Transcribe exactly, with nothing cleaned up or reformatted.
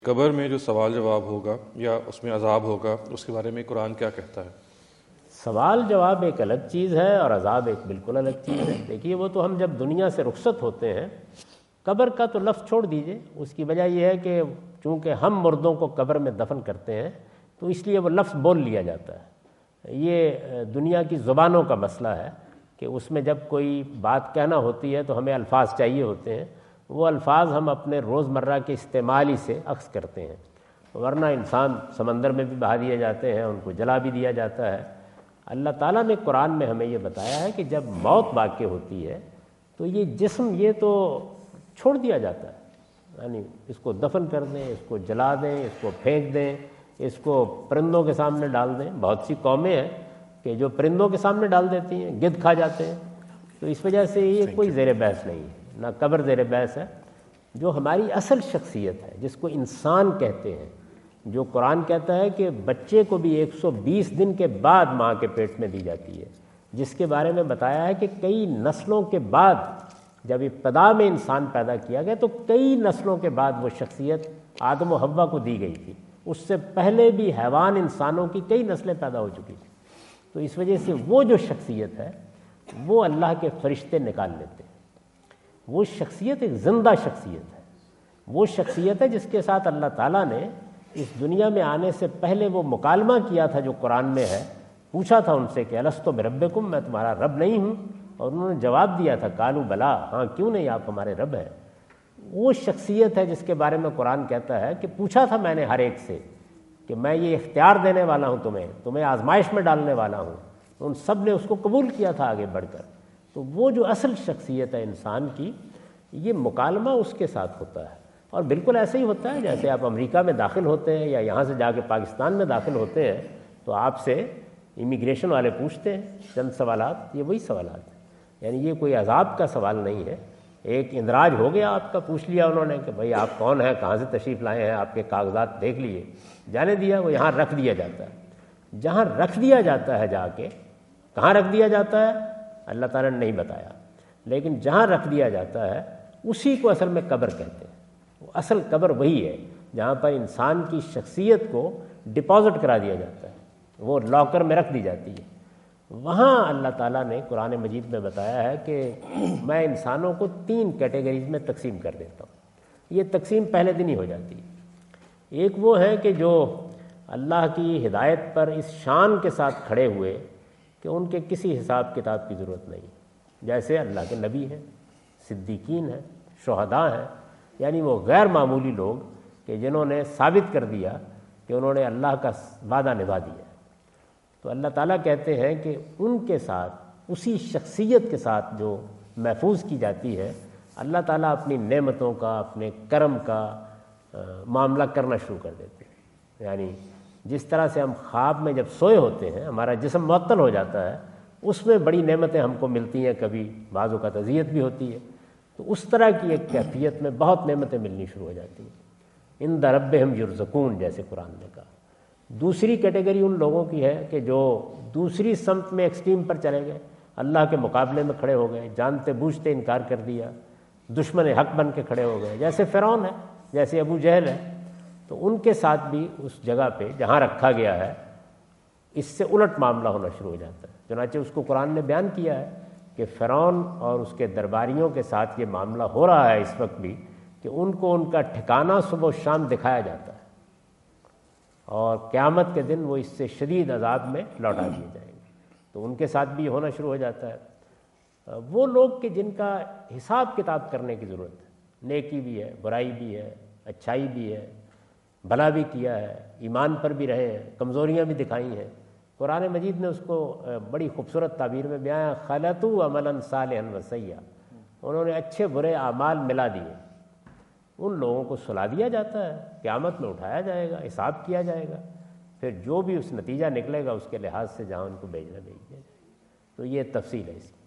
قبر میں جو سوال جواب ہوگا یا اس میں عذاب ہوگا، اس کے بارے میں قرآن کیا کہتا ہے؟ سوال جواب ایک الگ چیز ہے اور عذاب ایک بالکل الگ چیز ہے۔ دیکھیے، وہ تو ہم جب دنیا سے رخصت ہوتے ہیں، قبر کا تو لفظ چھوڑ دیجئے، اس کی وجہ یہ ہے کہ چونکہ ہم مردوں کو قبر میں دفن کرتے ہیں تو اس لیے وہ لفظ بول لیا جاتا ہے۔ یہ دنیا کی زبانوں کا مسئلہ ہے کہ اس میں جب کوئی بات کہنا ہوتی ہے تو ہمیں الفاظ چاہیے ہوتے ہیں، وہ الفاظ ہم اپنے روزمرہ کے استعمال ہی سے اخذ کرتے ہیں، ورنہ انسان سمندر میں بھی بہا دیے جاتے ہیں، ان کو جلا بھی دیا جاتا ہے۔ اللہ تعالیٰ نے قرآن میں ہمیں یہ بتایا ہے کہ جب موت واقع ہوتی ہے تو یہ جسم یہ تو چھوڑ دیا جاتا ہے، یعنی اس کو دفن کر دیں، اس کو جلا دیں، اس کو پھینک دیں، اس کو پرندوں کے سامنے ڈال دیں۔ بہت سی قومیں ہیں کہ جو پرندوں کے سامنے ڈال دیتی ہیں، گدھ کھا جاتے ہیں، تو اس وجہ سے یہ کوئی زیر بحث نہیں ہے، نہ قبر زیر بحث ہے۔ جو ہماری اصل شخصیت ہے، جس کو انسان کہتے ہیں، جو قرآن کہتا ہے کہ بچے کو بھی ایک سو بیس دن کے بعد ماں کے پیٹ میں دی جاتی ہے، جس کے بارے میں بتایا ہے کہ کئی نسلوں کے بعد، جب ابتدا میں انسان پیدا کیا گیا تو کئی نسلوں کے بعد وہ شخصیت آدم و حوا کو دی گئی تھی، اس سے پہلے بھی حیوان انسانوں کی کئی نسلیں پیدا ہو چکی تھیں۔ تو اس وجہ سے وہ جو شخصیت ہے وہ اللہ کے فرشتے نکال لیتے ہیں۔ وہ شخصیت ایک زندہ شخصیت ہے، وہ شخصیت ہے جس کے ساتھ اللہ تعالیٰ نے اس دنیا میں آنے سے پہلے وہ مکالمہ کیا تھا جو قرآن میں ہے، پوچھا تھا ان سے کہ الستو بربکم، میں تمہارا رب نہیں ہوں؟ اور انہوں نے جواب دیا تھا قالوا بلا، ہاں کیوں نہیں، آپ ہمارے رب ہیں۔ وہ شخصیت ہے جس کے بارے میں قرآن کہتا ہے کہ پوچھا تھا میں نے ہر ایک سے کہ میں یہ اختیار دینے والا ہوں تمہیں، تمہیں آزمائش میں ڈالنے والا ہوں، ان سب نے اس کو قبول کیا تھا آگے بڑھ کر۔ تو وہ جو اصل شخصیت ہے انسان کی، یہ مکالمہ اس کے ساتھ ہوتا ہے، اور بالکل ایسے ہی ہوتا ہے جیسے آپ امریکہ میں داخل ہوتے ہیں یا یہاں سے جا کے پاکستان میں داخل ہوتے ہیں تو آپ سے امیگریشن والے پوچھتے ہیں چند سوالات، یہ وہی سوالات ہیں، یعنی یہ کوئی عذاب کا سوال نہیں ہے۔ ایک اندراج ہو گیا آپ کا، پوچھ لیا انہوں نے کہ بھئی آپ کون ہیں، کہاں سے تشریف لائے ہیں، آپ کے کاغذات دیکھ لیے، جانے دیا، وہ یہاں رکھ دیا جاتا ہے۔ جہاں رکھ دیا جاتا ہے جا کے، کہاں رکھ دیا جاتا ہے اللہ تعالیٰ نے نہیں بتایا، لیکن جہاں رکھ دیا جاتا ہے اسی کو اصل میں قبر کہتے ہیں۔ وہ اصل قبر وہی ہے جہاں پر انسان کی شخصیت کو ڈپازٹ کرا دیا جاتا ہے، وہ لاکر میں رکھ دی جاتی ہے۔ وہاں اللہ تعالیٰ نے قرآن مجید میں بتایا ہے کہ میں انسانوں کو تین کیٹیگریز میں تقسیم کر دیتا ہوں۔ یہ تقسیم پہلے دن ہی ہو جاتی ہے۔ ایک وہ ہے کہ جو اللہ کی ہدایت پر اس شان کے ساتھ کھڑے ہوئے کہ ان کے کسی حساب کتاب کی ضرورت نہیں، جیسے اللہ کے نبی ہیں، صدیقین ہیں، شہداء ہیں، یعنی وہ غیر معمولی لوگ کہ جنہوں نے ثابت کر دیا کہ انہوں نے اللہ کا وعدہ نبھا دیا۔ تو اللہ تعالیٰ کہتے ہیں کہ ان کے ساتھ اسی شخصیت کے ساتھ جو محفوظ کی جاتی ہے، اللہ تعالیٰ اپنی نعمتوں کا، اپنے کرم کا معاملہ کرنا شروع کر دیتے ہیں۔ یعنی جس طرح سے ہم خواب میں جب سوئے ہوتے ہیں، ہمارا جسم معطل ہو جاتا ہے، اس میں بڑی نعمتیں ہم کو ملتی ہیں، کبھی بعض اوقات اذیت بھی ہوتی ہے، تو اس طرح کی ایک کیفیت میں بہت نعمتیں ملنی شروع ہو جاتی ہیں۔ عند ربہم یرزقون، جیسے قرآن نے کہا۔ دوسری کیٹیگری ان لوگوں کی ہے کہ جو دوسری سمت میں ایکسٹریم پر چلے گئے، اللہ کے مقابلے میں کھڑے ہو گئے، جانتے بوجھتے انکار کر دیا، دشمن حق بن کے کھڑے ہو گئے، جیسے فرعون ہے، جیسے ابو جہل ہے۔ تو ان کے ساتھ بھی اس جگہ پہ جہاں رکھا گیا ہے اس سے الٹ معاملہ ہونا شروع ہو جاتا ہے۔ چنانچہ اس کو قرآن نے بیان کیا ہے کہ فرعون اور اس کے درباریوں کے ساتھ یہ معاملہ ہو رہا ہے اس وقت بھی کہ ان کو ان کا ٹھکانہ صبح و شام دکھایا جاتا ہے، اور قیامت کے دن وہ اس سے شدید عذاب میں لوٹا دیے جائیں گے۔ تو ان کے ساتھ بھی ہونا شروع ہو جاتا ہے۔ وہ لوگ کہ جن کا حساب کتاب کرنے کی ضرورت ہے، نیکی بھی ہے، برائی بھی ہے، اچھائی بھی ہے، بھلا بھی کیا ہے، ایمان پر بھی رہے ہیں، کمزوریاں بھی دکھائی ہیں، قرآن مجید نے اس کو بڑی خوبصورت تعبیر میں بیان، خلطوا عملا صالحا وسیئا، انہوں نے اچھے برے اعمال ملا دیے، ان لوگوں کو سلا دیا جاتا ہے، قیامت میں اٹھایا جائے گا، حساب کیا جائے گا، پھر جو بھی اس نتیجہ نکلے گا اس کے لحاظ سے جہاں ان کو بھیجنا بھیج دیا جائے گا۔ تو یہ تفصیل ہے اس کی۔